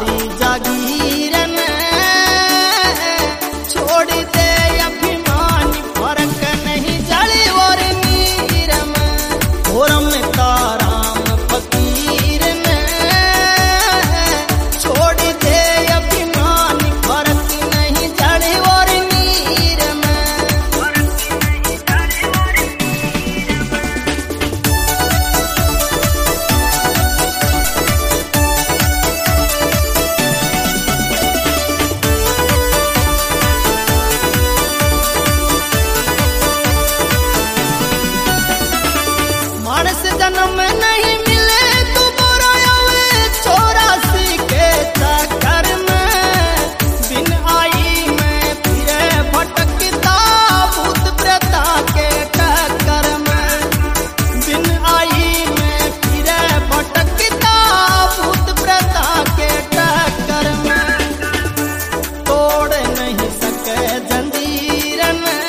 सारी जागीर छोड़ दे अभिमान फर्क नहीं जड़ी और नीर में ओरम ताराम फकीर ने छोड़ दे अभिमान फर्क नहीं जड़ी और नीर में मानस जन्म नहीं मिले तू बुरा हुए 84 के चक्कर में बिन आई में फिरे भटकता भूत प्रेता के टक्कर में बिन आई में फिरे भटकता भूत प्रेता के टक्कर में तोड़ नहीं सके जंजीर में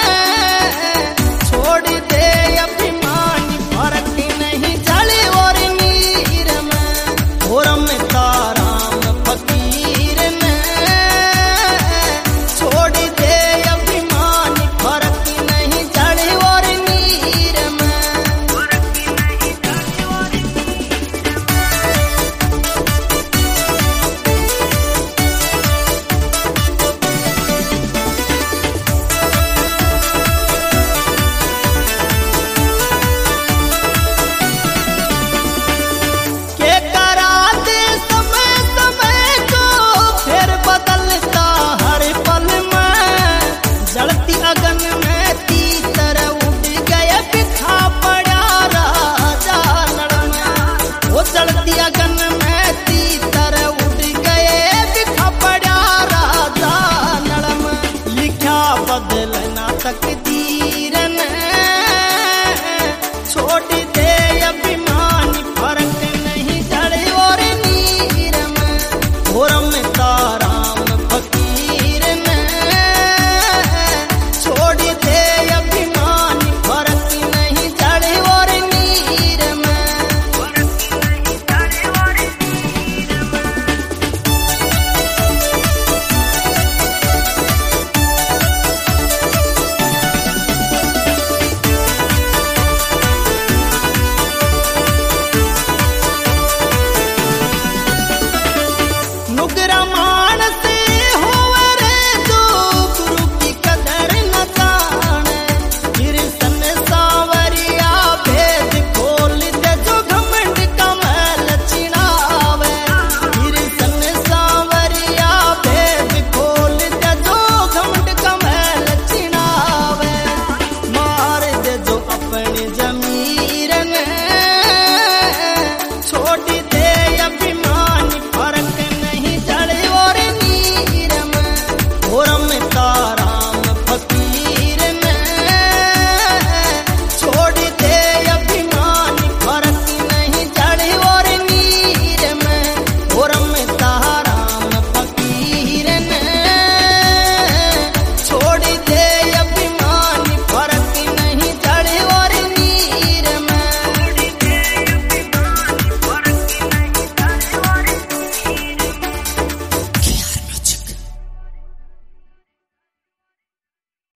छोड़ दे अभिमान फर्क नहीं जड़ी और नीर में ओरम ताराम फकीर ने छोड़ दे अभिमान फर्क नहीं जड़ी और नीर में के करा दे समय समय को फिर बदलता हर पल में जलती अगन में तीतर उड़ गए बिखा पड़ा राजा नड़ में वो जलती अगन में तीतर उड़ गए बिखा पड़ा राजा नड़ में लिखा बदलना तकदीर ने छोड़ दे अभिमान फर्क नहीं जड़ी और नीर में ओरम तारा